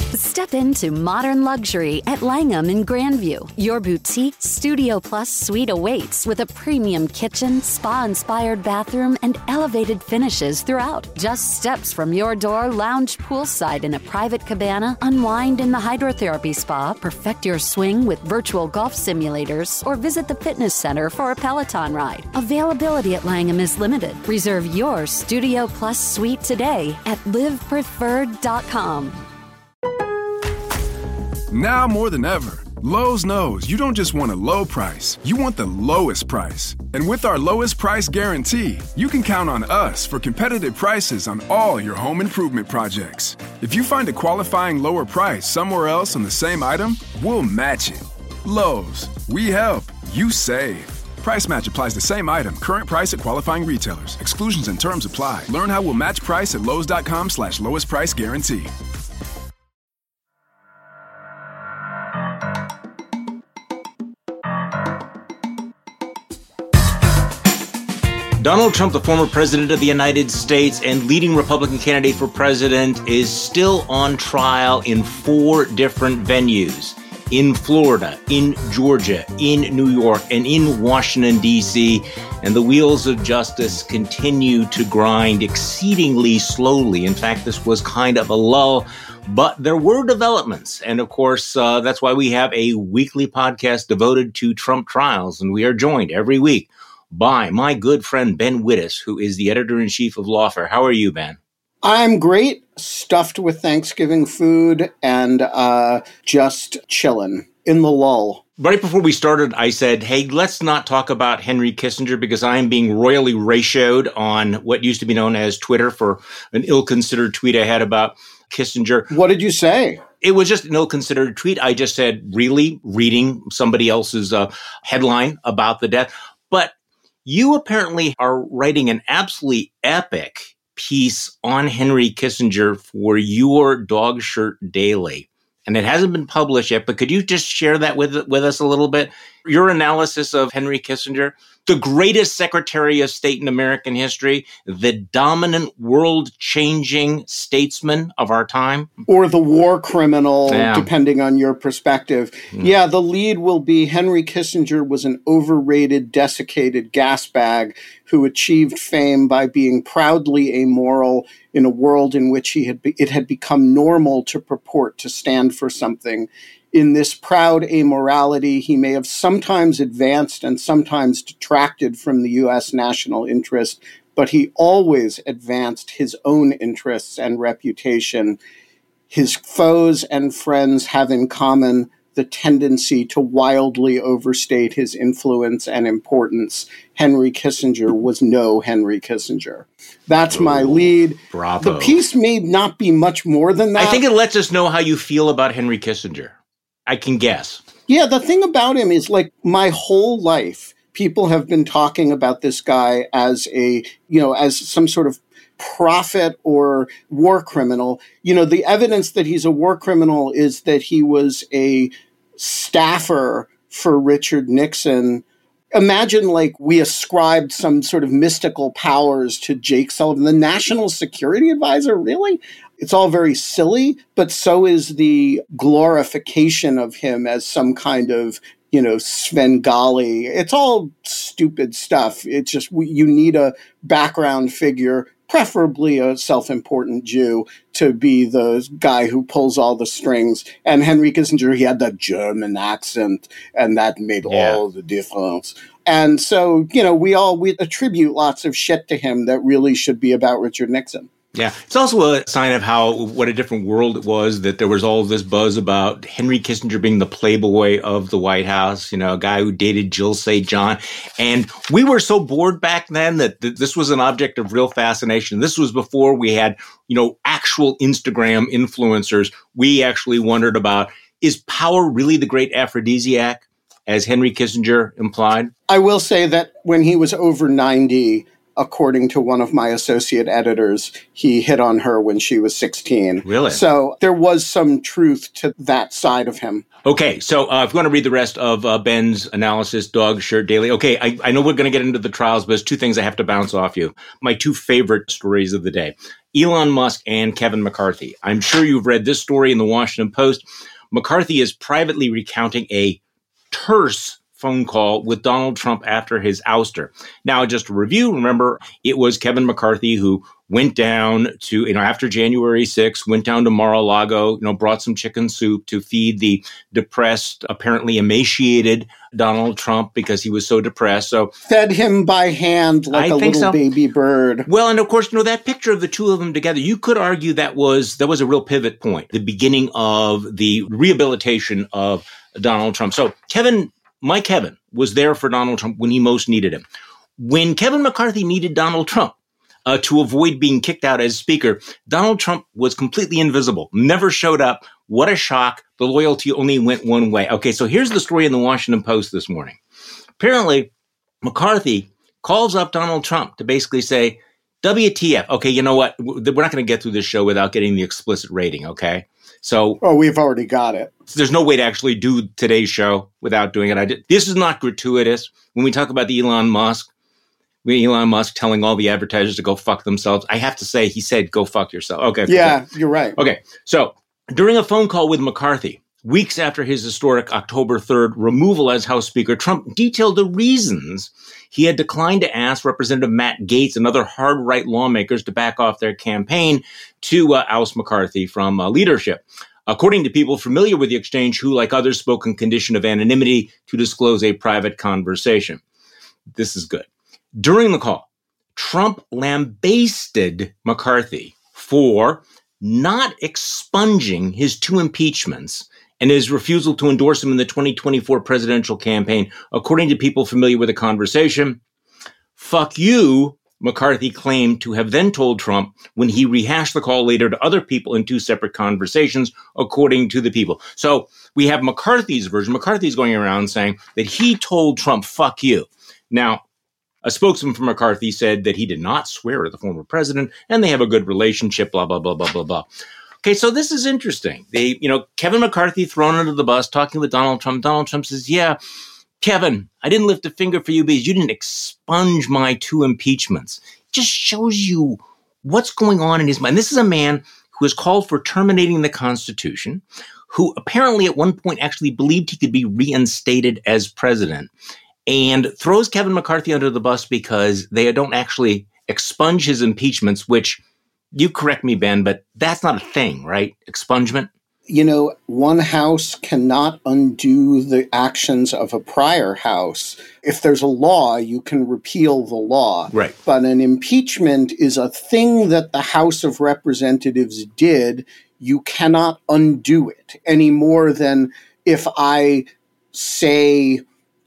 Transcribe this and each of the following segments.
Step into modern luxury at Langham in Grandview. Your boutique Studio Plus suite awaits with a premium kitchen, spa-inspired bathroom, and elevated finishes throughout. Just steps from your door, lounge poolside in a private cabana, unwind in the hydrotherapy spa, perfect your swing with virtual golf simulators, or visit the fitness center for a Peloton ride. Availability at Langham is limited. Reserve your Studio Plus suite today at livepreferred.com. Now more than ever, Lowe's knows you don't just want a low price, you want the lowest price. And with our lowest price guarantee, you can count on us for competitive prices on all your home improvement projects. If you find a qualifying lower price somewhere else on the same item, we'll match it. Lowe's, we help, you save. Price match applies the same item. Current price at qualifying retailers. Exclusions and terms apply. Learn how we'll match price at Lowes.com/lowest price guarantee. Donald Trump, the former president of the United States and leading Republican candidate for president, is still on trial in 4 different venues. In Florida, in Georgia, in New York, and in Washington, D.C., and the wheels of justice continue to grind exceedingly slowly. In fact, this was kind of a lull, but there were developments. And of course, that's why we have a weekly podcast devoted to Trump trials, and we are joined every week by my good friend Ben Wittes, who is the editor-in-chief of Lawfare. How are you, Ben? I'm great, stuffed with Thanksgiving food and just chilling in the lull. Right before we started, I said, hey, let's not talk about Henry Kissinger because I am being royally ratioed on what used to be known as Twitter for an ill-considered tweet I had about Kissinger. What did you say? It was just an ill-considered tweet. I just said, really, reading somebody else's headline about the death. But you apparently are writing an absolutely epic piece on Henry Kissinger for your Dog Shirt Daily. And it hasn't been published yet, but could you just share that with us a little bit? Your analysis of Henry Kissinger, the greatest Secretary of State in American history, the dominant world-changing statesman of our time. Or the war criminal, depending on your perspective. Yeah, the lead will be Henry Kissinger was an overrated, desiccated gasbag who achieved fame by being proudly amoral in a world in which it had become normal to purport to stand for something. In this proud amorality, he may have sometimes advanced and sometimes detracted from the U.S. national interest, but he always advanced his own interests and reputation. His foes and friends have in common the tendency to wildly overstate his influence and importance. Henry Kissinger was no Henry Kissinger. That's my lead. Bravo. The piece may not be much more than that. I think it lets us know how you feel about Henry Kissinger. I can guess. Yeah, the thing about him is, like, my whole life, people have been talking about this guy as as some sort of prophet or war criminal. You know, the evidence that he's a war criminal is that he was a staffer for Richard Nixon. Imagine, like, we ascribed some sort of mystical powers to Jake Sullivan, the national security advisor. Really? It's all very silly, but so is the glorification of him as some kind of, Svengali. It's all stupid stuff. It's just you need a background figure, preferably a self-important Jew, to be the guy who pulls all the strings. And Henry Kissinger, he had that German accent, and that made all the difference. And so, we attribute lots of shit to him that really should be about Richard Nixon. Yeah. It's also a sign of what a different world it was, that there was all this buzz about Henry Kissinger being the playboy of the White House, a guy who dated Jill St. John. And we were so bored back then that this was an object of real fascination. This was before we had, actual Instagram influencers. We actually wondered about, is power really the great aphrodisiac, as Henry Kissinger implied? I will say that when he was over 90, according to one of my associate editors, he hit on her when she was 16. Really? So there was some truth to that side of him. Okay, so if you want to read the rest of Ben's analysis, Dog Shirt Daily. Okay, I know we're going to get into the trials, but there's two things I have to bounce off you. My two favorite stories of the day, Elon Musk and Kevin McCarthy. I'm sure you've read this story in the Washington Post. McCarthy is privately recounting a terse phone call with Donald Trump after his ouster. Now, just to review, remember, it was Kevin McCarthy who went down to, after January 6th, went down to Mar-a-Lago, brought some chicken soup to feed the depressed, apparently emaciated Donald Trump because he was so depressed. So fed him by hand like a little baby bird. Well, and of course, that picture of the two of them together, you could argue that was a real pivot point, the beginning of the rehabilitation of Donald Trump. So my Kevin was there for Donald Trump when he most needed him. When Kevin McCarthy needed Donald Trump to avoid being kicked out as speaker, Donald Trump was completely invisible, never showed up. What a shock. The loyalty only went one way. Okay, so here's the story in the Washington Post this morning. Apparently, McCarthy calls up Donald Trump to basically say, WTF. Okay, you know what? We're not going to get through this show without getting the explicit rating, okay? So, we've already got it. There's no way to actually do today's show without doing it. This is not gratuitous. When we talk about the Elon Musk telling all the advertisers to go fuck themselves, I have to say he said, go fuck yourself. Okay. Yeah, you're right. Okay. So during a phone call with McCarthy, weeks after his historic October 3rd removal as House Speaker, Trump detailed the reasons he had declined to ask Representative Matt Gaetz and other hard-right lawmakers to back off their campaign to oust McCarthy from leadership. According to people familiar with the exchange who, like others, spoke on condition of anonymity to disclose a private conversation. This is good. During the call, Trump lambasted McCarthy for not expunging his two impeachments and his refusal to endorse him in the 2024 presidential campaign. According to people familiar with the conversation, fuck you, McCarthy claimed to have then told Trump when he rehashed the call later to other people in two separate conversations, according to the people. So we have McCarthy's version. McCarthy's going around saying that he told Trump, fuck you. Now, a spokesman for McCarthy said that he did not swear at the former president and they have a good relationship, blah, blah, blah, blah, blah, blah. Okay, so this is interesting. Kevin McCarthy thrown under the bus, talking with Donald Trump. Donald Trump says, yeah, Kevin, I didn't lift a finger for you because you didn't expunge my two impeachments. It just shows you what's going on in his mind. This is a man who has called for terminating the Constitution, who apparently at one point actually believed he could be reinstated as president, and throws Kevin McCarthy under the bus because they don't actually expunge his impeachments, which, you correct me, Ben, but that's not a thing, right? Expungement? One house cannot undo the actions of a prior house. If there's a law, you can repeal the law. Right. But an impeachment is a thing that the House of Representatives did. You cannot undo it any more than if I say,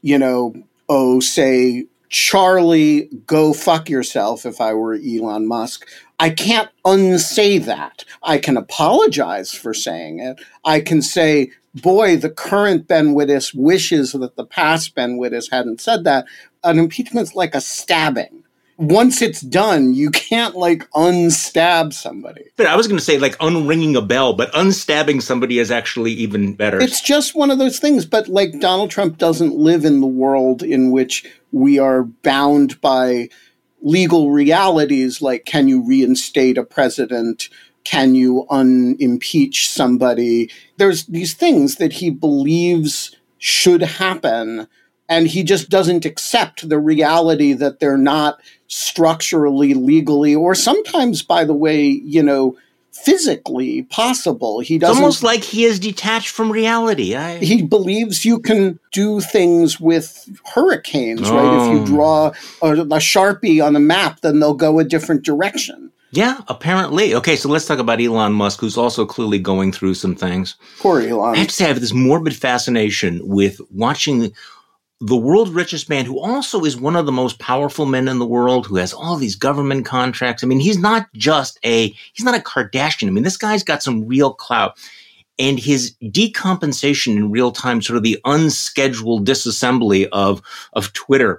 say, Charlie, go fuck yourself, if I were Elon Musk. I can't unsay that. I can apologize for saying it. I can say, boy, the current Ben Wittes wishes that the past Ben Wittes hadn't said that. An impeachment's like a stabbing. Once it's done, you can't unstab somebody. But I was going to say unringing a bell, but unstabbing somebody is actually even better. It's just one of those things. But Donald Trump doesn't live in the world in which we are bound by legal realities like, can you reinstate a president? Can you unimpeach somebody? There's these things that he believes should happen, and he just doesn't accept the reality that they're not structurally, legally, or sometimes, by the way, physically possible. He doesn't. It's almost like he is detached from reality. He believes you can do things with hurricanes, right? If you draw a Sharpie on a map, then they'll go a different direction. Yeah, apparently. Okay, so let's talk about Elon Musk, who's also clearly going through some things. Poor Elon. I have to say, I have this morbid fascination with watching the world's richest man, who also is one of the most powerful men in the world, who has all these government contracts. I mean, he's not a Kardashian. I mean, this guy's got some real clout. And his decompensation in real time, sort of the unscheduled disassembly of Twitter,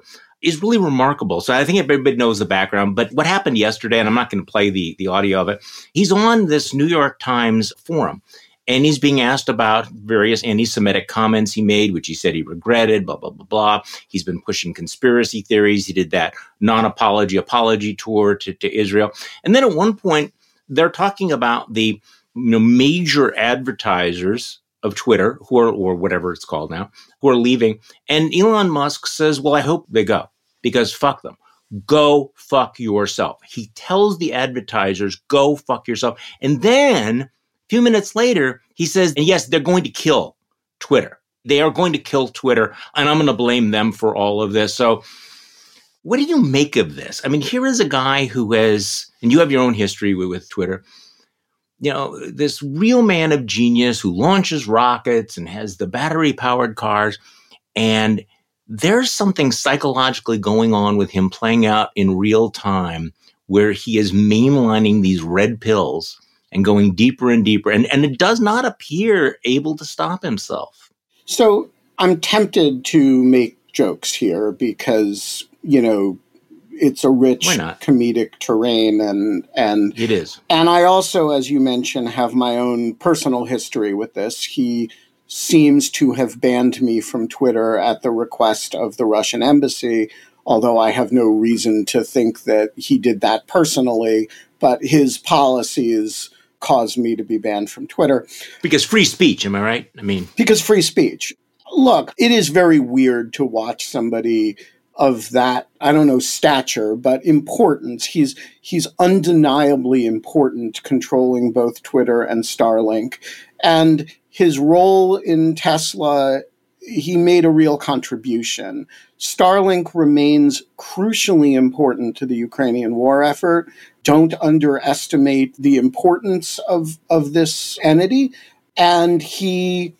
is really remarkable. So I think everybody knows the background. But what happened yesterday, and I'm not going to play the audio of it, he's on this New York Times forum. And he's being asked about various anti-Semitic comments he made, which he said he regretted, blah, blah, blah, blah. He's been pushing conspiracy theories. He did that apology tour to Israel. And then at one point, they're talking about the major advertisers of Twitter, who are, or whatever it's called now, who are leaving. And Elon Musk says, well, I hope they go, because fuck them. Go fuck yourself. He tells the advertisers, go fuck yourself. And then a few minutes later, he says, and yes, they're going to kill Twitter. They are going to kill Twitter, and I'm going to blame them for all of this. So what do you make of this? I mean, here is a guy who has, and you have your own history with Twitter, this real man of genius who launches rockets and has the battery-powered cars, and there's something psychologically going on with him playing out in real time where he is mainlining these red pills and going deeper and deeper. And it does not appear able to stop himself. So I'm tempted to make jokes here because, it's a rich comedic terrain. And it is. And I also, as you mentioned, have my own personal history with this. He seems to have banned me from Twitter at the request of the Russian embassy, although I have no reason to think that he did that personally. But his policies caused me to be banned from Twitter. Because free speech, am I right? Because free speech. Look, it is very weird to watch somebody of that, stature, but importance. He's undeniably important, controlling both Twitter and Starlink. And his role in Tesla, he made a real contribution. Starlink remains crucially important to the Ukrainian war effort. Don't underestimate the importance of this entity. And he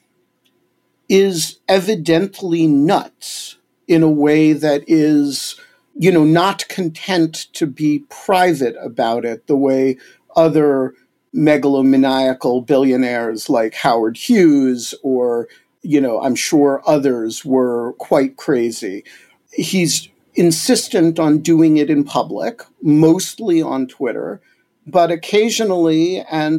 is evidently nuts in a way that is, not content to be private about it the way other megalomaniacal billionaires like Howard Hughes or, I'm sure others were quite crazy. He's insistent on doing it in public, mostly on Twitter, but occasionally, and,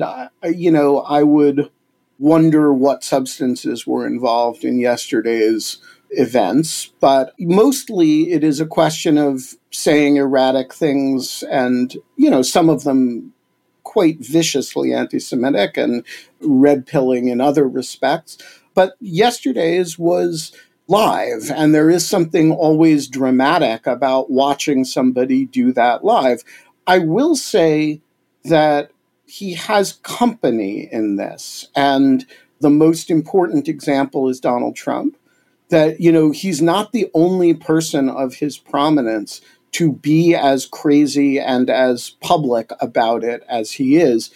I would wonder what substances were involved in yesterday's events, but mostly it is a question of saying erratic things and, some of them quite viciously anti-Semitic and red-pilling in other respects. But yesterday's was live, and there is something always dramatic about watching somebody do that live. I will say that he has company in this, and the most important example is Donald Trump, that, he's not the only person of his prominence to be as crazy and as public about it as he is.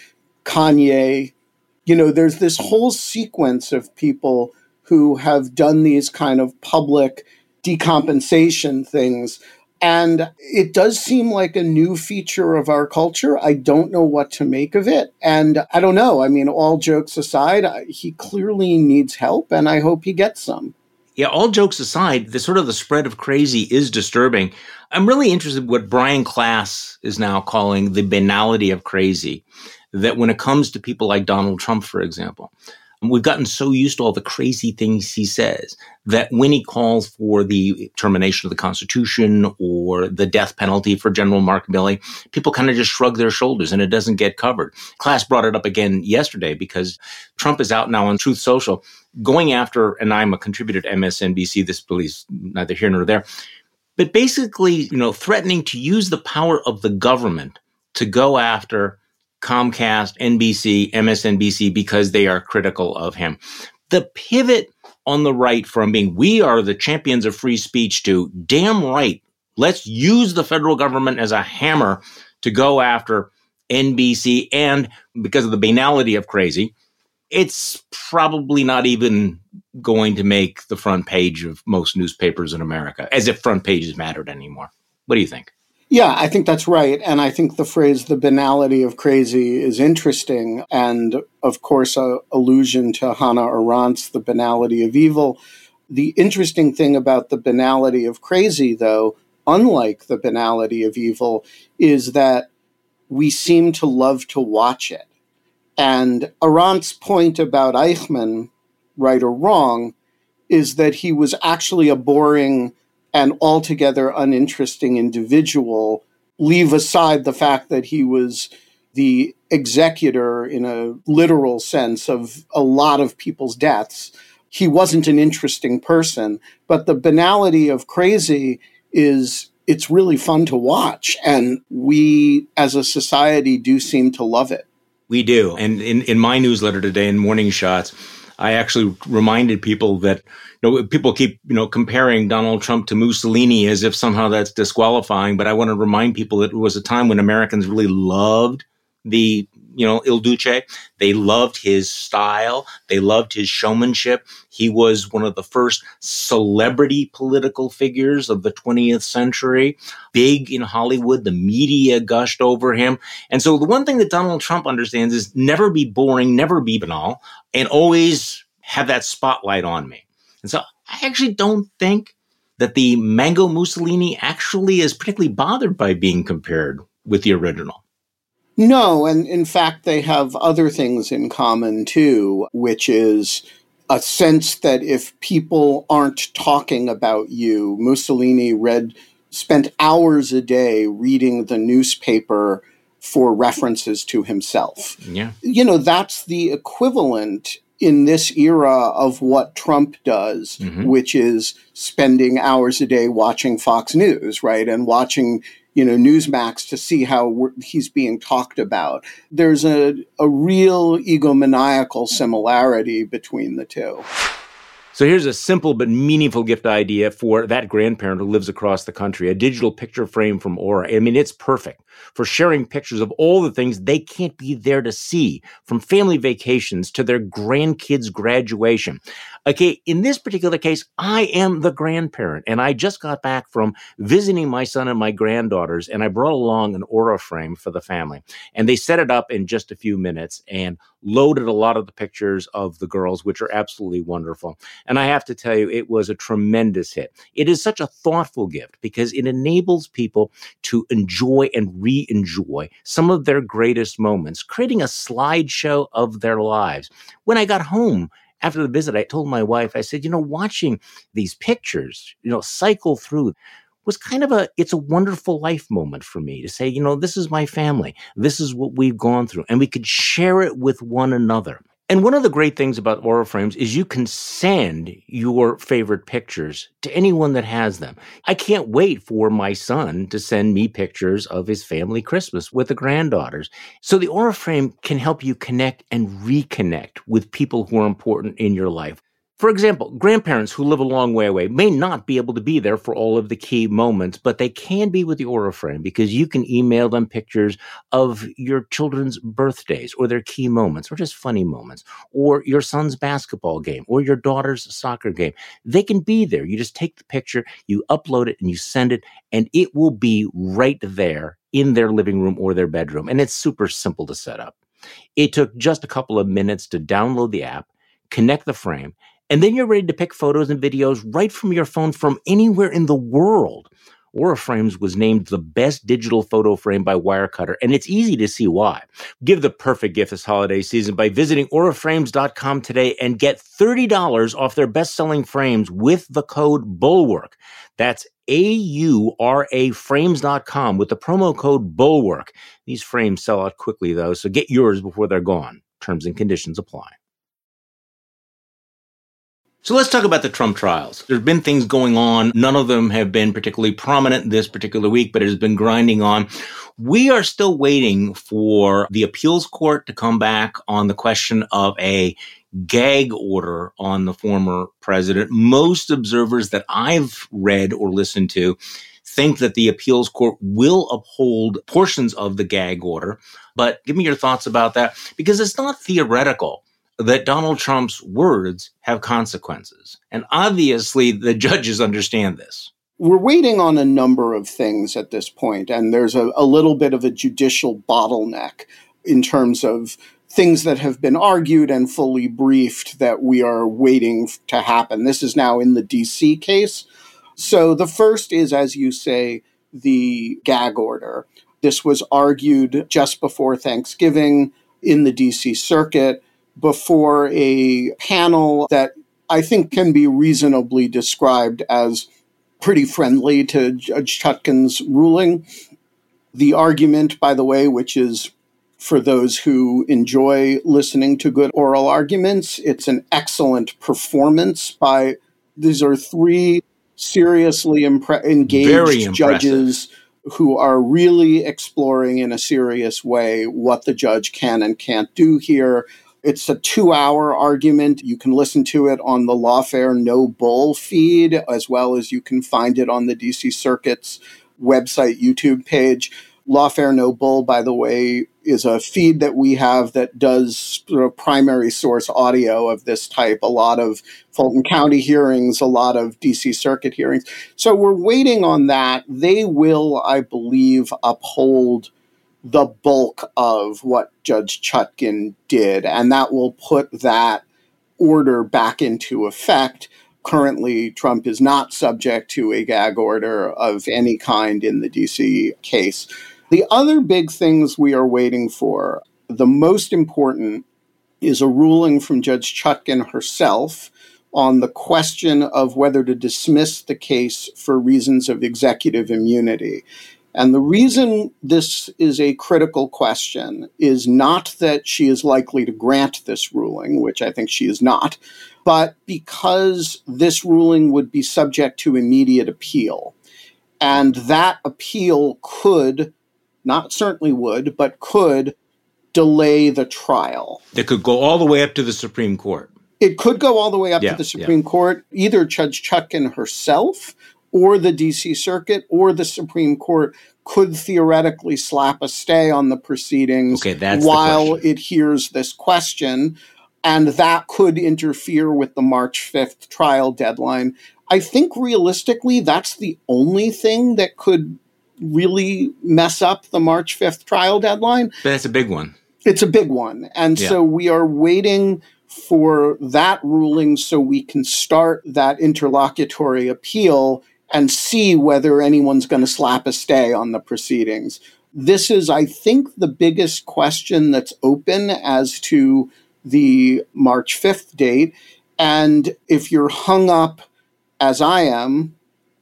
Kanye, there's this whole sequence of people who have done these kind of public decompensation things. And it does seem like a new feature of our culture. I don't know what to make of it. And I don't know. All jokes aside, he clearly needs help, and I hope he gets some. Yeah, all jokes aside, the spread of crazy is disturbing. I'm really interested in what Brian Klaas is now calling the banality of crazy, that when it comes to people like Donald Trump, for example, we've gotten so used to all the crazy things he says that when he calls for the termination of the Constitution or the death penalty for General Mark Milley, people kind of just shrug their shoulders and it doesn't get covered. Klaas brought it up again yesterday because Trump is out now on Truth Social going after, and I'm a contributor to MSNBC, this is neither here nor there, but basically, threatening to use the power of the government to go after Comcast, NBC, MSNBC, because they are critical of him. The pivot on the right from being, we are the champions of free speech, to damn right, let's use the federal government as a hammer to go after NBC. And because of the banality of crazy, it's probably not even going to make the front page of most newspapers in America, as if front pages mattered anymore. What do you think? Yeah, I think that's right. And I think the phrase the banality of crazy is interesting. And of course, a allusion to Hannah Arendt's The Banality of Evil. The interesting thing about the banality of crazy, though, unlike the banality of evil, is that we seem to love to watch it. And Arendt's point about Eichmann, right or wrong, is that he was actually a boring and altogether uninteresting individual. Leave aside the fact that he was the executor in a literal sense of a lot of people's deaths. He wasn't an interesting person, but the banality of crazy is it's really fun to watch. And we as a society do seem to love it. We do. And in my newsletter today in Morning Shots, I actually reminded people that, people keep, comparing Donald Trump to Mussolini as if somehow that's disqualifying. But I want to remind people that it was a time when Americans really loved the, Il Duce. They loved his style. They loved his showmanship. He was one of the first celebrity political figures of the 20th century, big in Hollywood. The media gushed over him. And so the one thing that Donald Trump understands is never be boring, never be banal, and always have that spotlight on me. And so I actually don't think that the Mango Mussolini actually is particularly bothered by being compared with the original. No, and in fact, they have other things in common, too, which is a sense that if people aren't talking about you, Mussolini spent hours a day reading the newspaper for references to himself. Yeah. That's the equivalent in this era of what Trump does, which is spending hours a day watching Fox News, right? And watching Newsmax to see how he's being talked about. There's a real egomaniacal similarity between the two. So here's a simple but meaningful gift idea for that grandparent who lives across the country, a digital picture frame from Aura. I mean, it's perfect for sharing pictures of all the things they can't be there to see, from family vacations to their grandkids' graduation. Okay, in this particular case, I am the grandparent, and I just got back from visiting my son and my granddaughters, and I brought along an Aura frame for the family. And they set it up in just a few minutes and loaded a lot of the pictures of the girls, which are absolutely wonderful. And I have to tell you, it was a tremendous hit. It is such a thoughtful gift because it enables people to enjoy and re-enjoy some of their greatest moments, creating a slideshow of their lives. When I got home after the visit, I told my wife, I said, watching these pictures, cycle through was kind of it's a wonderful life moment for me to say, this is my family. This is what we've gone through, and we could share it with one another. And one of the great things about Aura frames is you can send your favorite pictures to anyone that has them. I can't wait for my son to send me pictures of his family Christmas with the granddaughters. So the Aura frame can help you connect and reconnect with people who are important in your life. For example, grandparents who live a long way away may not be able to be there for all of the key moments, but they can be with the Aura frame because you can email them pictures of your children's birthdays or their key moments or just funny moments or your son's basketball game or your daughter's soccer game. They can be there. You just take the picture, you upload it, and you send it, and it will be right there in their living room or their bedroom. And it's super simple to set up. It took just a couple of minutes to download the app, connect the frame, and then you're ready to pick photos and videos right from your phone from anywhere in the world. Aura Frames was named the best digital photo frame by Wirecutter, and it's easy to see why. Give the perfect gift this holiday season by visiting auraframes.com today and get $30 off their best-selling frames with the code BULWARK. That's AURA frames.com with the promo code BULWARK. These frames sell out quickly, though, so get yours before they're gone. Terms and conditions apply. So let's talk about the Trump trials. There's been things going on. None of them have been particularly prominent this particular week, but it has been grinding on. We are still waiting for the appeals court to come back on the question of a gag order on the former president. Most observers that I've read or listened to think that the appeals court will uphold portions of the gag order. But give me your thoughts about that, because it's not theoretical that Donald Trump's words have consequences. And obviously, the judges understand this. We're waiting on a number of things at this point, and there's a little bit of a judicial bottleneck in terms of things that have been argued and fully briefed that we are waiting to happen. This is now in the D.C. case. So the first is, as you say, the gag order. This was argued just before Thanksgiving in the D.C. Circuit before a panel that I think can be reasonably described as pretty friendly to Judge Chutkan's ruling. The argument, by the way, which is for those who enjoy listening to good oral arguments, it's an excellent performance by, these are three seriously engaged judges who are really exploring in a serious way what the judge can and can't do here. It's a 2-hour argument. You can listen to it on the Lawfare No Bull feed, as well as you can find it on the DC Circuit's website YouTube page. Lawfare No Bull, by the way, is a feed that we have that does sort of primary source audio of this type, a lot of Fulton County hearings, a lot of DC Circuit hearings. So we're waiting on that. They will, I believe, uphold the bulk of what Judge Chutkan did, and that will put that order back into effect. Currently, Trump is not subject to a gag order of any kind in the D.C. case. The other big things we are waiting for, the most important, is a ruling from Judge Chutkan herself on the question of whether to dismiss the case for reasons of executive immunity. And the reason this is a critical question is not that she is likely to grant this ruling, which I think she is not, but because this ruling would be subject to immediate appeal. And that appeal could, not certainly would, but could delay the trial. That could go all the way up to the Supreme Court. It could go all the way up to the Supreme Court. Either Judge Chutkan herself or the D.C. Circuit or the Supreme Court could theoretically slap a stay on the proceedings while it hears this question, and that could interfere with the March 5th trial deadline. I think realistically, that's the only thing that could really mess up the March 5th trial deadline. But that's a big one. It's a big one. And so we are waiting for that ruling so we can start that interlocutory appeal and see whether anyone's going to slap a stay on the proceedings. This is, I think, the biggest question that's open as to the March 5th date. And if you're hung up, as I am,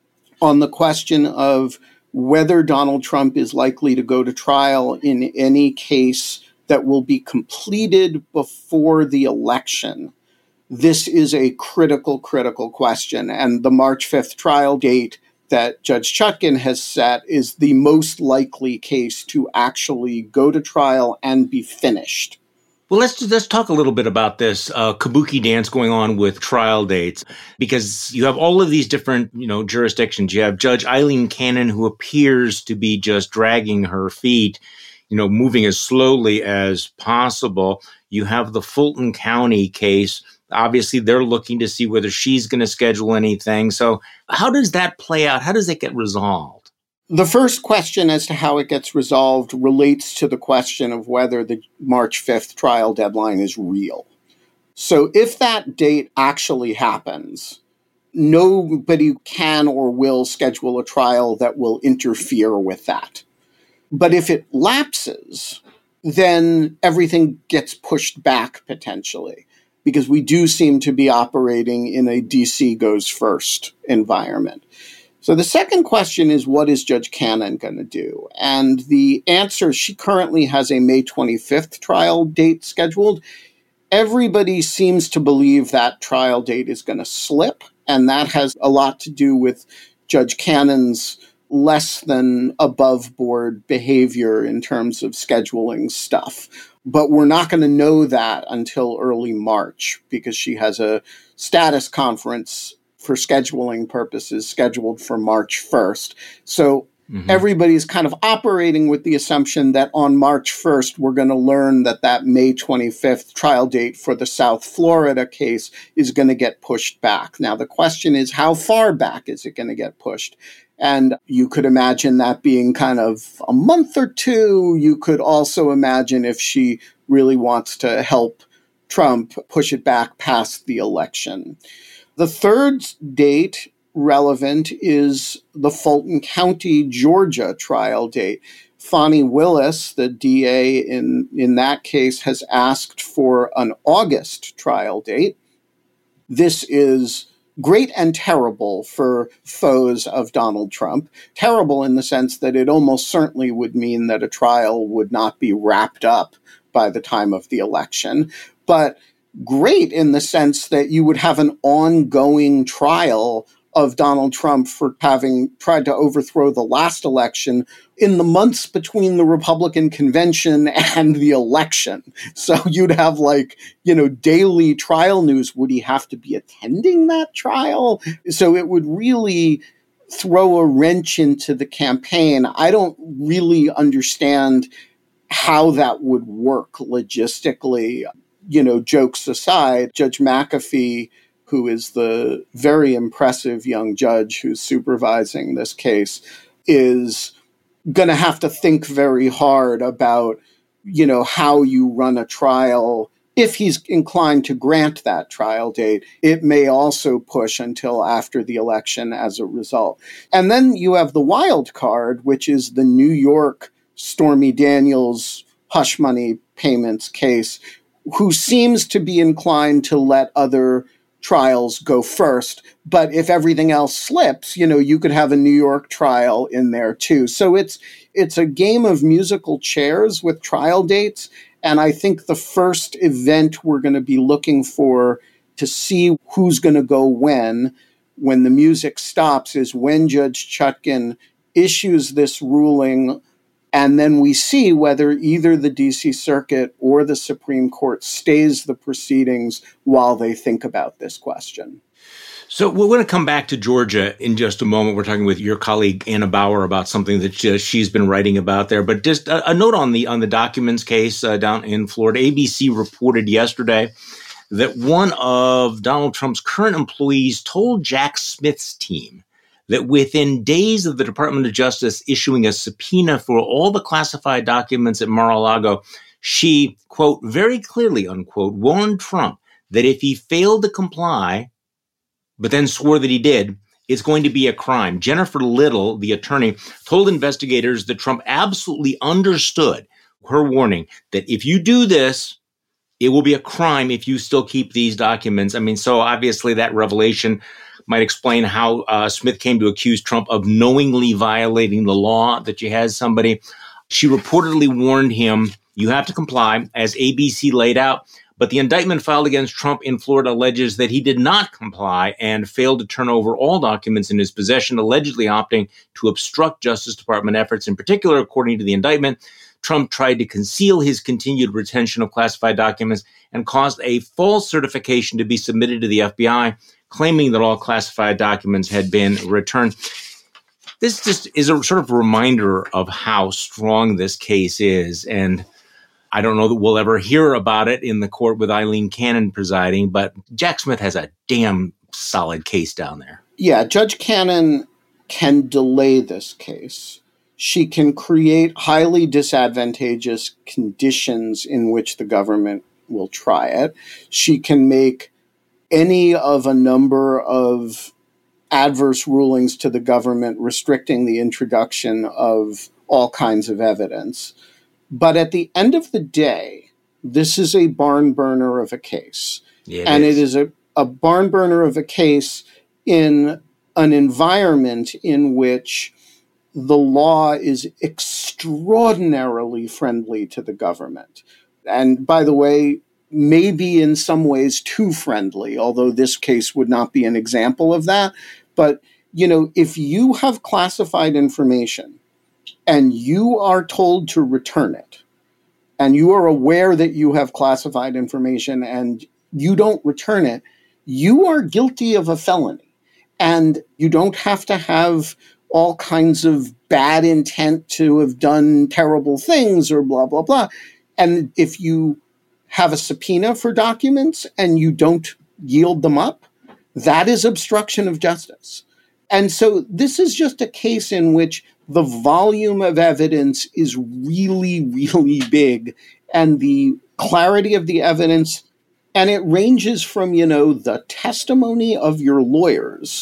on the question of whether Donald Trump is likely to go to trial in any case that will be completed before the election, this is a critical question. And the March 5th trial date that Judge Chutkan has set is the most likely case to actually go to trial and be finished. Well, let's talk a little bit about this kabuki dance going on with trial dates, because you have all of these different, jurisdictions. You have Judge Eileen Cannon, who appears to be just dragging her feet, moving as slowly as possible. You have the Fulton County case. Obviously, they're looking to see whether she's going to schedule anything. So how does that play out? How does it get resolved? The first question as to how it gets resolved relates to the question of whether the March 5th trial deadline is real. So if that date actually happens, nobody can or will schedule a trial that will interfere with that. But if it lapses, then everything gets pushed back potentially, because we do seem to be operating in a DC goes first environment. So the second question is, what is Judge Cannon going to do? And the answer, she currently has a May 25th trial date scheduled. Everybody seems to believe that trial date is going to slip, and that has a lot to do with Judge Cannon's less than above board behavior in terms of scheduling stuff. But we're not going to know that until early March, because she has a status conference for scheduling purposes scheduled for March 1st. So everybody's kind of operating with the assumption that on March 1st, we're going to learn that that May 25th trial date for the South Florida case is going to get pushed back. Now, the question is, how far back is it going to get pushed? And you could imagine that being kind of a month or two. You could also imagine, if she really wants to help Trump, push it back past the election. The third date relevant is the Fulton County, Georgia trial date. Fani Willis, the DA in that case, has asked for an August trial date. This is great and terrible for foes of Donald Trump. Terrible in the sense that it almost certainly would mean that a trial would not be wrapped up by the time of the election, but great in the sense that you would have an ongoing trial of Donald Trump for having tried to overthrow the last election in the months between the Republican convention and the election. So you'd have daily trial news. Would he have to be attending that trial? So it would really throw a wrench into the campaign. I don't really understand how that would work logistically. Jokes aside, Judge McAfee, who is the very impressive young judge who's supervising this case, is going to have to think very hard about, how you run a trial. If he's inclined to grant that trial date, it may also push until after the election as a result. And then you have the wild card, which is the New York Stormy Daniels hush money payments case, who seems to be inclined to let other trials go first. But if everything else slips, you could have a New York trial in there too. So it's a game of musical chairs with trial dates. And I think the first event we're going to be looking for to see who's going to go when the music stops is when Judge Chutkan issues this ruling. And then we see whether either the D.C. Circuit or the Supreme Court stays the proceedings while they think about this question. So we're going to come back to Georgia in just a moment. We're talking with your colleague Anna Bauer about something that she's been writing about there. But just a note on the documents case down in Florida. ABC reported yesterday that one of Donald Trump's current employees told Jack Smith's team that within days of the Department of Justice issuing a subpoena for all the classified documents at Mar-a-Lago, she, quote, very clearly, unquote, warned Trump that if he failed to comply, but then swore that he did, it's going to be a crime. Jennifer Little, the attorney, told investigators that Trump absolutely understood her warning that if you do this, it will be a crime if you still keep these documents. I mean, so obviously that revelation might explain how Smith came to accuse Trump of knowingly violating the law, that you had somebody. She reportedly warned him, you have to comply, as ABC laid out. But the indictment filed against Trump in Florida alleges that he did not comply and failed to turn over all documents in his possession, allegedly opting to obstruct Justice Department efforts. In particular, according to the indictment, Trump tried to conceal his continued retention of classified documents and caused a false certification to be submitted to the FBI, claiming that all classified documents had been returned. This just is a sort of reminder of how strong this case is. And I don't know that we'll ever hear about it in the court with Eileen Cannon presiding, but Jack Smith has a damn solid case down there. Yeah, Judge Cannon can delay this case. She can create highly disadvantageous conditions in which the government will try it. She can make any of a number of adverse rulings to the government restricting the introduction of all kinds of evidence. But at the end of the day, this is a barn burner of a case. Yeah, it is a barn burner of a case in an environment in which the law is extraordinarily friendly to the government. And by the way, maybe in some ways too friendly, although this case would not be an example of that. But, if you have classified information and you are told to return it, and you are aware that you have classified information and you don't return it, you are guilty of a felony. And you don't have to have all kinds of bad intent to have done terrible things or blah, blah, blah. And if you have a subpoena for documents and you don't yield them up, that is obstruction of justice. And so this is just a case in which the volume of evidence is really, really big, and the clarity of the evidence, and it ranges from, the testimony of your lawyers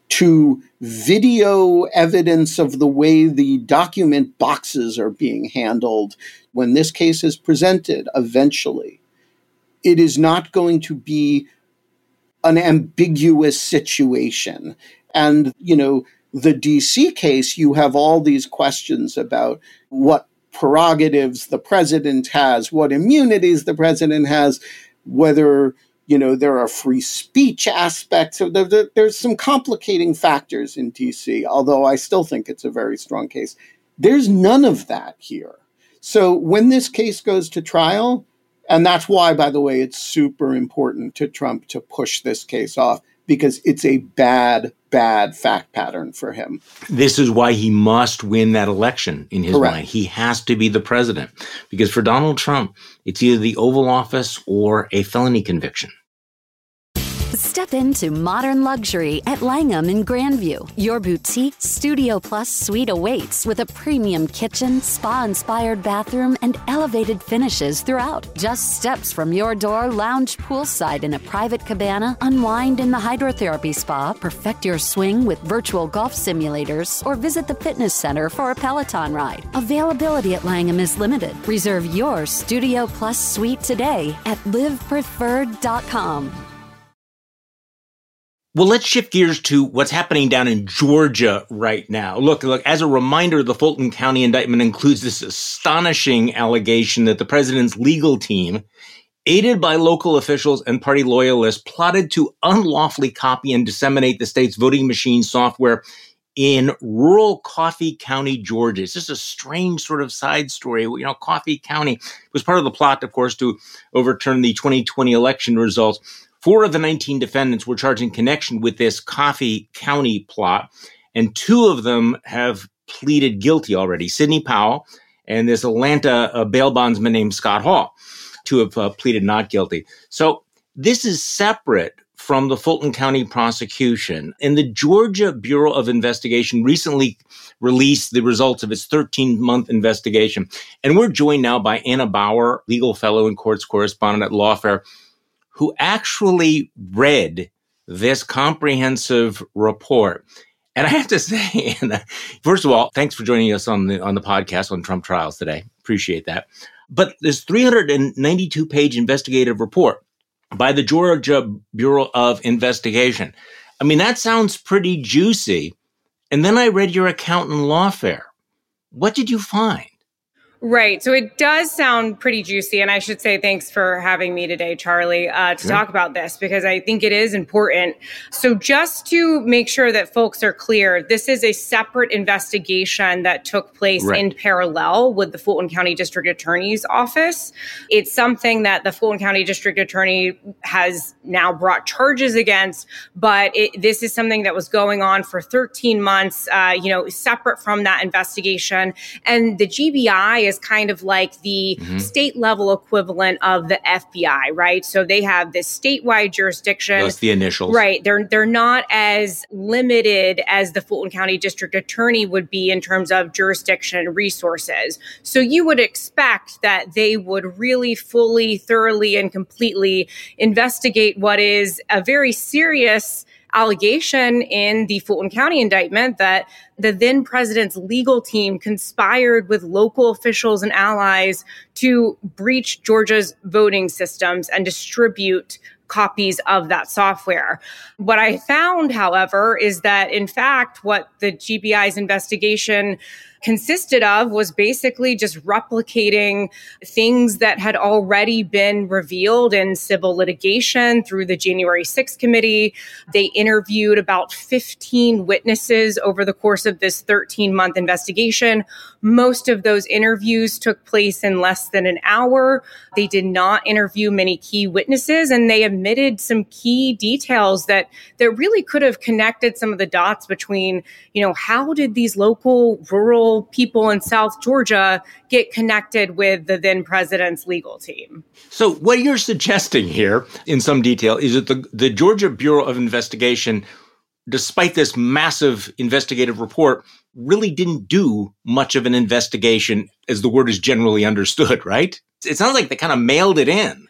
to video evidence of the way the document boxes are being handled when this case is presented eventually, it is not going to be an ambiguous situation. And, the DC case, you have all these questions about what prerogatives the president has, what immunities the president has, whether, there are free speech aspects. There's some complicating factors in DC, although I still think it's a very strong case. There's none of that here. So when this case goes to trial, and that's why, by the way, it's super important to Trump to push this case off, because it's a bad fact pattern for him. This is why he must win that election in his Correct. mind. He has to be the president, because for Donald Trump, it's either the Oval Office or a felony conviction. Step into modern luxury at Langham in Grandview. Your boutique Studio Plus suite awaits with a premium kitchen, spa-inspired bathroom, and elevated finishes throughout. Just steps from your door, lounge poolside in a private cabana, unwind in the hydrotherapy spa, perfect your swing with virtual golf simulators, or visit the fitness center for a Peloton ride. Availability at Langham is limited. Reserve your Studio Plus suite today at livepreferred.com. Well, let's shift gears to what's happening down in Georgia right now. Look, as a reminder, the Fulton County indictment includes this astonishing allegation that the president's legal team, aided by local officials and party loyalists, plotted to unlawfully copy and disseminate the state's voting machine software in rural Coffee County, Georgia. It's just a strange sort of side story. Coffee County was part of the plot, of course, to overturn the 2020 election results. 4 of the 19 defendants were charged in connection with this Coffee County plot, and 2 of them have pleaded guilty already. Sidney Powell and this Atlanta bail bondsman named Scott Hall. 2 have pleaded not guilty. So this is separate from the Fulton County prosecution. And the Georgia Bureau of Investigation recently released the results of its 13-month investigation. And we're joined now by Anna Bauer, legal fellow and courts correspondent at Lawfare, who actually read this comprehensive report. And I have to say, first of all, thanks for joining us on the podcast on Trump trials today. Appreciate that. But this 392-page investigative report by the Georgia Bureau of Investigation, I mean, that sounds pretty juicy. And then I read your account in Lawfare. What did you find? Right. So it does sound pretty juicy. And I should say thanks for having me today, Charlie, to talk about this, because I think it is important. So just to make sure that folks are clear, this is a separate investigation that took place in parallel with the Fulton County District Attorney's Office. It's something that the Fulton County District Attorney has now brought charges against, but this is something that was going on for 13 months, separate from that investigation. And the GBI is kind of like the state level equivalent of the FBI, right? So they have this statewide jurisdiction. That's the initials. Right. They're not as limited as the Fulton County District Attorney would be in terms of jurisdiction and resources. So you would expect that they would really fully, thoroughly, and completely investigate what is a very serious allegation in the Fulton County indictment that the then president's legal team conspired with local officials and allies to breach Georgia's voting systems and distribute copies of that software. What I found, however, is that, in fact, what the GBI's investigation consisted of was basically just replicating things that had already been revealed in civil litigation through the January 6th committee. They interviewed about 15 witnesses over the course of this 13-month investigation. Most of those interviews took place in less than an hour. They did not interview many key witnesses, and they omitted some key details that really could have connected some of the dots between, how did these local rural people in South Georgia get connected with the then president's legal team. So what you're suggesting here in some detail is that the Georgia Bureau of Investigation, despite this massive investigative report, really didn't do much of an investigation as the word is generally understood, right? It sounds like they kind of mailed it in.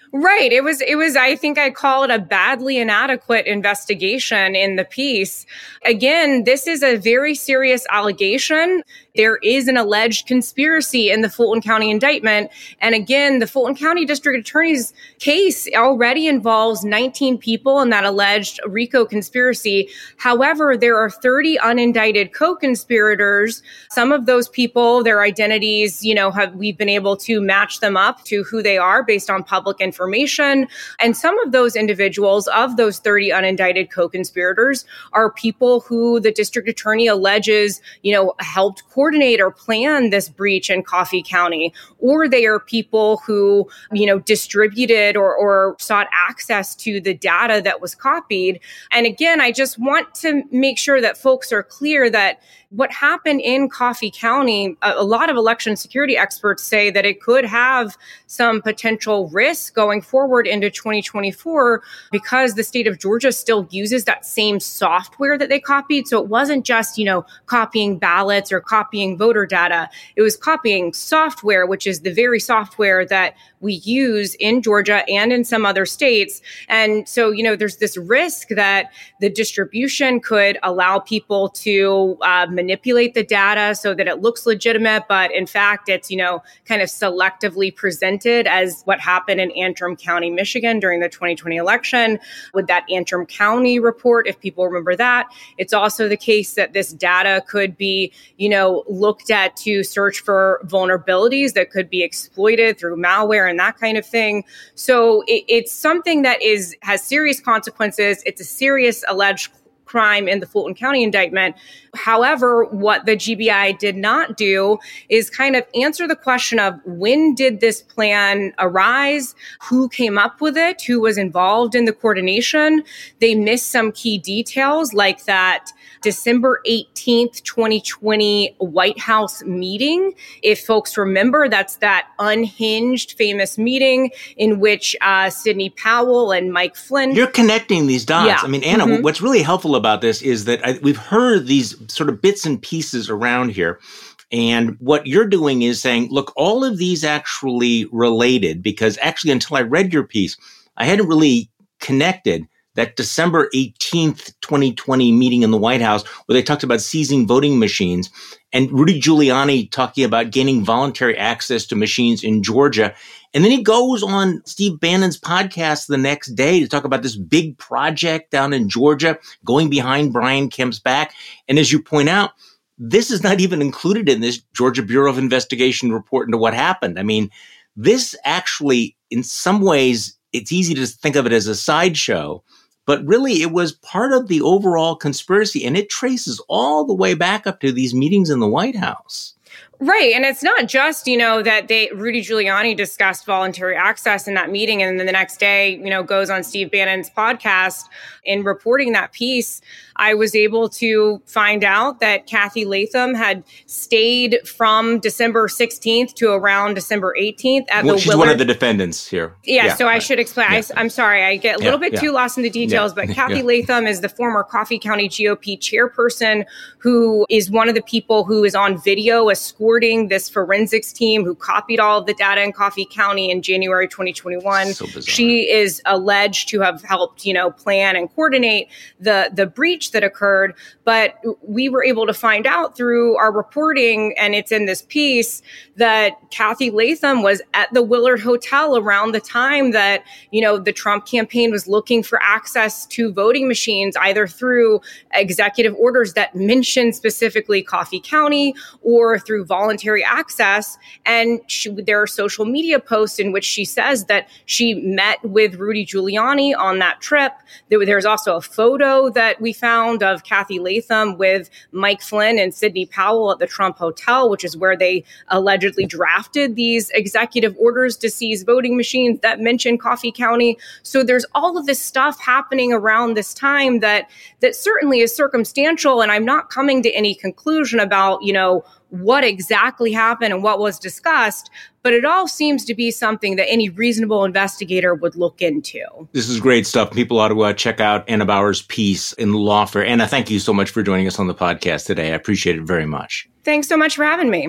Right. It was, I think I call it a badly inadequate investigation in the piece. Again, this is a very serious allegation. There is an alleged conspiracy in the Fulton County indictment. And again, the Fulton County District Attorney's case already involves 19 people in that alleged RICO conspiracy. However, there are 30 unindicted co-conspirators. Some of those people, their identities, we've been able to match them up to who they are based on public information. And some of those individuals, of those 30 unindicted co-conspirators, are people who the district attorney alleges, helped coordinate or plan this breach in Coffee County, or they are people who, distributed or sought access to the data that was copied. And again, I just want to make sure that folks are clear that what happened in Coffee County, a lot of election security experts say that it could have some potential risk going forward into 2024 because the state of Georgia still uses that same software that they copied. So it wasn't just, copying ballots or copying voter data. It was copying software, which is the very software that we use in Georgia and in some other states. And so, there's this risk that the distribution could allow people to manipulate the data so that it looks legitimate, but in fact, it's, kind of selectively presented as what happened in Antrim County, Michigan during the 2020 election with that Antrim County report, if people remember that. It's also the case that this data could be, looked at to search for vulnerabilities that could be exploited through malware and that kind of thing. So it's something that has serious consequences. It's a serious alleged crime in the Fulton County indictment. However, what the GBI did not do is kind of answer the question of when did this plan arise? Who came up with it? Who was involved in the coordination? They missed some key details like that December 18th, 2020 White House meeting. If folks remember, that's that unhinged famous meeting in which Sidney Powell and Mike Flynn. You're connecting these dots. Yeah. I mean, Anna, what's really helpful about this is that we've heard these sort of bits and pieces around here. And what you're doing is saying, look, all of these actually related, because actually until I read your piece, I hadn't really connected that December 18th, 2020 meeting in the White House where they talked about seizing voting machines and Rudy Giuliani talking about gaining voluntary access to machines in Georgia. And then he goes on Steve Bannon's podcast the next day to talk about this big project down in Georgia going behind Brian Kemp's back. And as you point out, this is not even included in this Georgia Bureau of Investigation report into what happened. I mean, this actually, in some ways, it's easy to think of it as a sideshow, but really it was part of the overall conspiracy, and it traces all the way back up to these meetings in the White House. Right. And it's not just, that Rudy Giuliani discussed voluntary access in that meeting and then the next day, goes on Steve Bannon's podcast. In reporting that piece, I was able to find out that Kathy Latham had stayed from December 16th to around December 18th at the Willard. She's one of the defendants here. Yeah, so I should explain. Yeah. I'm sorry, I get a little bit too lost in the details, but Kathy Latham is the former Coffee County GOP chairperson who is one of the people who is on video escorting this forensics team who copied all of the data in Coffee County in January 2021. So bizarre. She is alleged to have helped, plan and coordinate the breach that occurred. But we were able to find out through our reporting, and it's in this piece, that Kathy Latham was at the Willard Hotel around the time that, the Trump campaign was looking for access to voting machines, either through executive orders that mention specifically Coffee County or through voluntary access. And there are social media posts in which she says that she met with Rudy Giuliani on that trip. There's also a photo that we found of Kathy Latham with Mike Flynn and Sidney Powell at the Trump Hotel, which is where they allegedly drafted these executive orders to seize voting machines that mention Coffee County. So there's all of this stuff happening around this time that certainly is circumstantial. And I'm not coming to any conclusion about, what exactly happened and what was discussed, but it all seems to be something that any reasonable investigator would look into. This is great stuff. People ought to check out Anna Bauer's piece in the Lawfare. Anna, thank you so much for joining us on the podcast today. I appreciate it very much. Thanks so much for having me.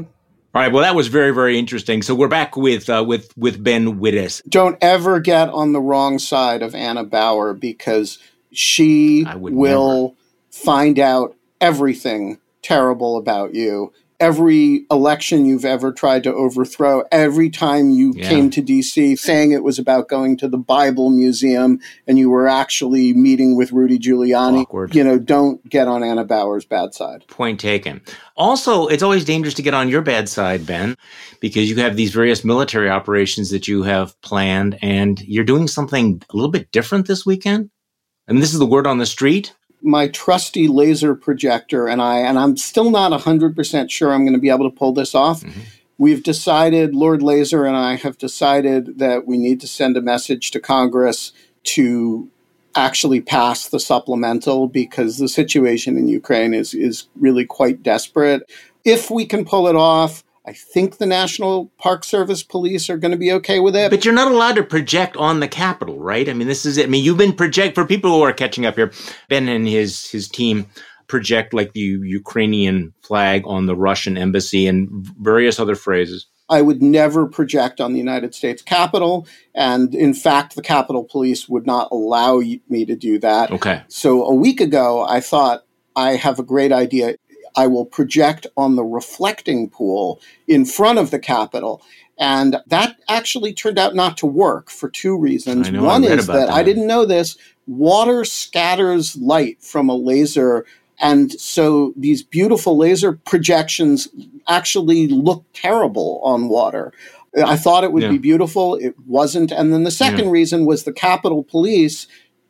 All right. Well, that was very, very interesting. So we're back with Ben Wittes. Don't ever get on the wrong side of Anna Bauer, because she will find out everything terrible about you. Every election you've ever tried to overthrow, every time you came to D.C. saying it was about going to the Bible Museum and you were actually meeting with Rudy Giuliani. Awkward. Don't get on Anna Bauer's bad side. Point taken. Also, it's always dangerous to get on your bad side, Ben, because you have these various military operations that you have planned, and you're doing something a little bit different this weekend. And this is the word on the street. My trusty laser projector and I'm still not 100% sure I'm going to be able to pull this off. Mm-hmm. We've decided, Lord Laser and I have decided that we need to send a message to Congress to actually pass the supplemental, because the situation in Ukraine is really quite desperate. If we can pull it off, I think the National Park Service police are going to be okay with it. But you're not allowed to project on the Capitol, right? I mean, this is it. I mean, you've been for people who are catching up here, Ben and his team project like the Ukrainian flag on the Russian embassy and various other phrases. I would never project on the United States Capitol. And in fact, the Capitol Police would not allow me to do that. Okay. So a week ago, I thought, I have a great idea. I will project on the reflecting pool in front of the Capitol. And that actually turned out not to work for two reasons. One is that I didn't know this. Water scatters light from a laser. And so these beautiful laser projections actually look terrible on water. I thought it would be beautiful. It wasn't. And then the second reason was the Capitol Police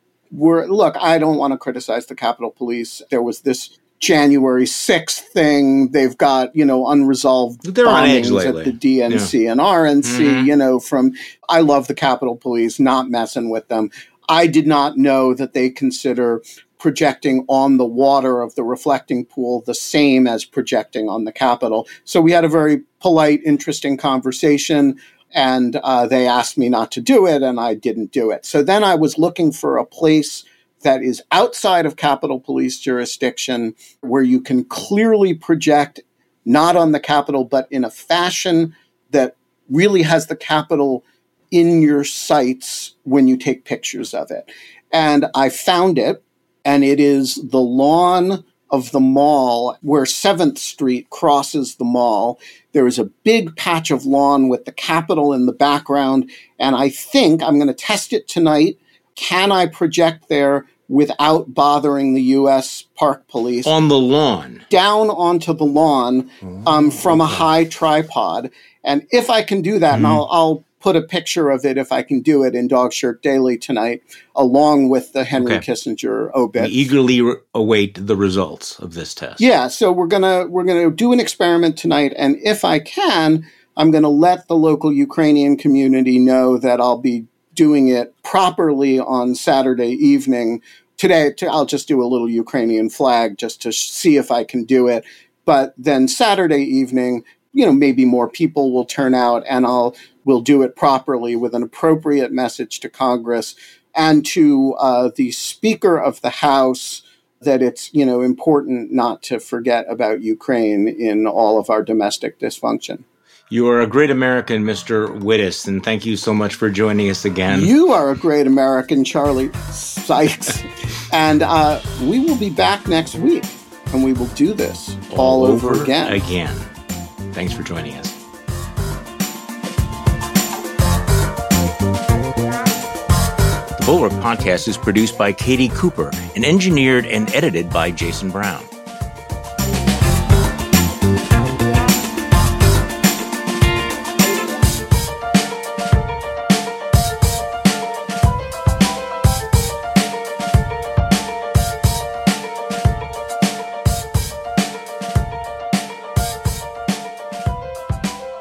look, I don't want to criticize the Capitol Police. There was this January 6th thing. They've got, unresolved bombings at the DNC and RNC, I love the Capitol Police, not messing with them. I did not know that they consider projecting on the water of the reflecting pool the same as projecting on the Capitol. So we had a very polite, interesting conversation, and they asked me not to do it, and I didn't do it. So then I was looking for a place that is outside of Capitol Police jurisdiction where you can clearly project not on the Capitol, but in a fashion that really has the Capitol in your sights when you take pictures of it. And I found it, and it is the lawn of the mall where 7th Street crosses the mall. There is a big patch of lawn with the Capitol in the background, and I think I'm going to test it tonight. Can I project there without bothering the U.S. Park Police? On the lawn? Down onto the lawn from a high tripod. And if I can do that, and I'll put a picture of it if I can do it in Dog Shirt Daily tonight, along with the Henry Kissinger obit. We eagerly await the results of this test. Yeah, so we're gonna do an experiment tonight, and if I can, I'm going to let the local Ukrainian community know that I'll be doing it properly on Saturday evening. Today, I'll just do a little Ukrainian flag just to see if I can do it. But then Saturday evening, maybe more people will turn out, and we'll do it properly with an appropriate message to Congress and to the Speaker of the House that it's, important not to forget about Ukraine in all of our domestic dysfunction. You are a great American, Mr. Wittes, and thank you so much for joining us again. You are a great American, Charlie Sykes. And we will be back next week, and we will do this all over again. Thanks for joining us. The Bulwark Podcast is produced by Katie Cooper and engineered and edited by Jason Brown.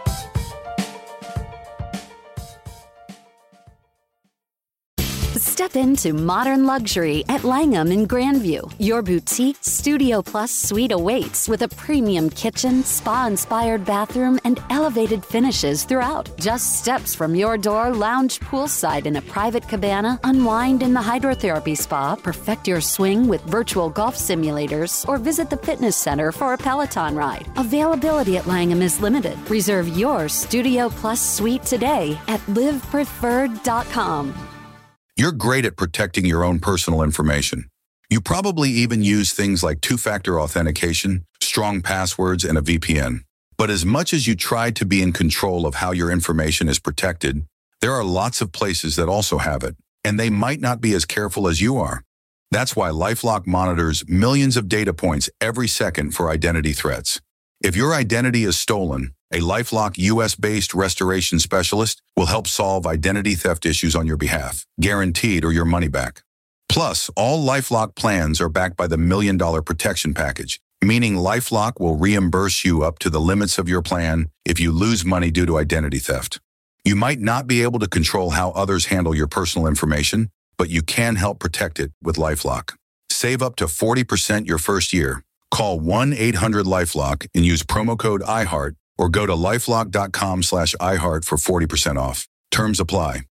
Step into modern luxury at Langham in Grandview. Your boutique Studio Plus suite awaits with a premium kitchen, spa-inspired bathroom, and elevated finishes throughout. Just steps from your door, lounge poolside in a private cabana, unwind in the hydrotherapy spa, perfect your swing with virtual golf simulators, or visit the fitness center for a Peloton ride. Availability at Langham is limited. Reserve your Studio Plus suite today at livepreferred.com. You're great at protecting your own personal information. You probably even use things like two-factor authentication, strong passwords, and a VPN. But as much as you try to be in control of how your information is protected, there are lots of places that also have it, and they might not be as careful as you are. That's why LifeLock monitors millions of data points every second for identity threats. If your identity is stolen, a LifeLock US-based restoration specialist will help solve identity theft issues on your behalf, guaranteed or your money back. Plus, all LifeLock plans are backed by the $1 Million Protection Package, meaning LifeLock will reimburse you up to the limits of your plan if you lose money due to identity theft. You might not be able to control how others handle your personal information, but you can help protect it with LifeLock. Save up to 40% your first year. Call 1-800-LifeLock and use promo code IHEART, or go to lifelock.com/iHeart for 40% off. Terms apply.